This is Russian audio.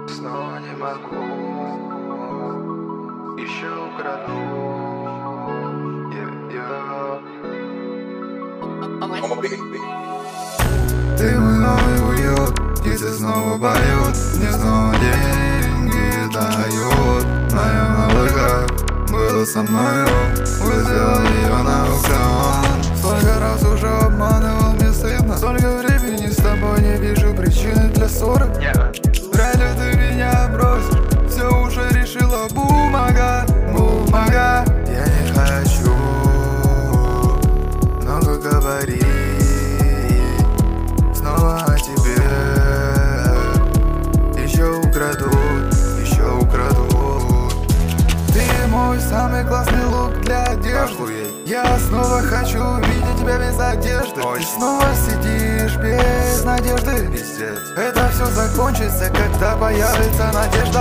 Снова не могу, еще украду. Ты мой новый уют, птицы снова поют, мне снова деньги дают. Моя малыха была со мною, вызвал ее на аукцион. Сколько раз уже обманывал, мне стыдно. Столько времени с тобой не вижу причины для ссоры. Вряд ли ты меня бросишь, все уже решила бумага, бумага. Я не хочу много говорить снова о тебе. Еще украдут, еще украдут. Ты мой самый классный лук для одежды. Я снова хочу видеть тебя без одежды. Ты снова сидишь без надежды. Это все закончится, когда появится надежда.